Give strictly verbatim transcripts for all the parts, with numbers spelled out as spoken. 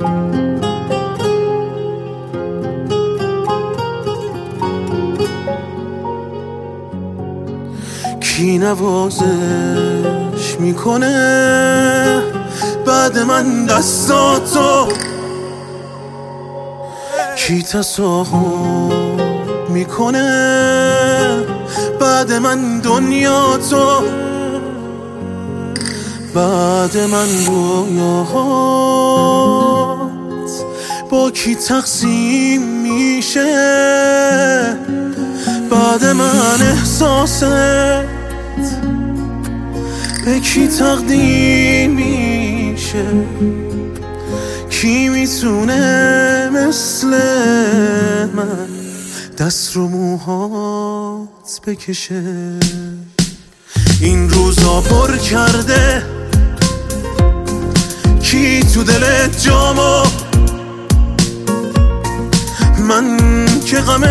کی نوازش میکنه بعد من دستاتو؟ کی تصاحب میکنه بعد من دنیاتو؟ بعد من رویاهات با کی تقسیم میشه؟ بعد من احساست به کی تقدیم میشه؟ کی میتونه مثل من دست رو موهات بکشه؟ این روزا پر کرده کی تو دلت جامو؟ من که غم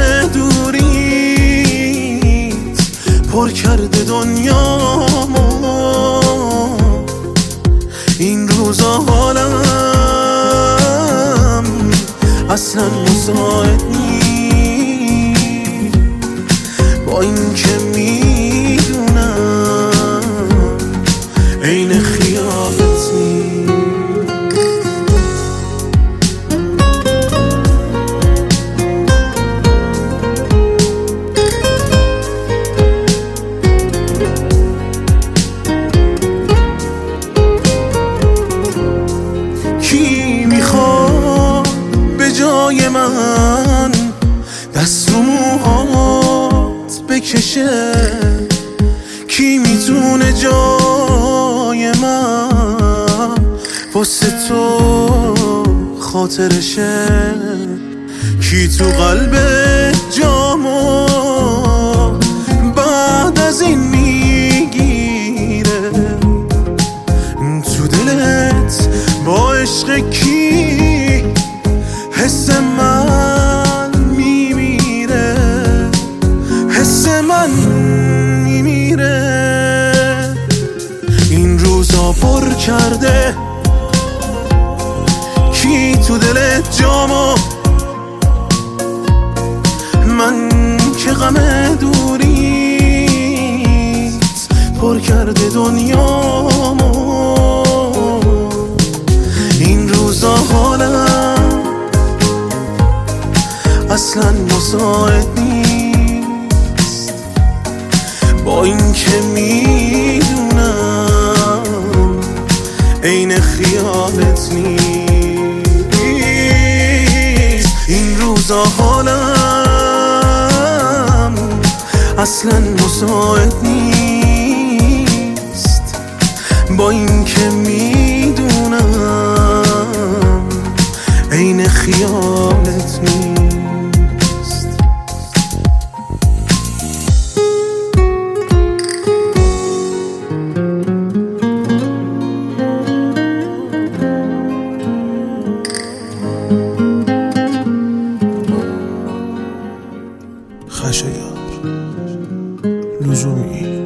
دوریت پر کرده دنیامو. این روزا حالم اصلا مساعد نیست با این که میدونم عین خیالت نیست. کی میخواد به جای من دست رو موهات بکشه؟ کی میتونه جای من واسه تو خاطرشه؟ کی تو قلب جامو بعد از این میگیره؟ تو دلت با عشق کی حس من میمیره؟ حس من میمیره. این روزا پر کرده کی تو دلت جامو؟ من که غم دوریت پر کرده دنیامو. این روزا حالم اصلا مساعد نیست با این که میدونم عین خیالت نیست. این روزا حالم اصلا مساعد نیست با این که میدونم عین خیالت نیست. خشایار لزومی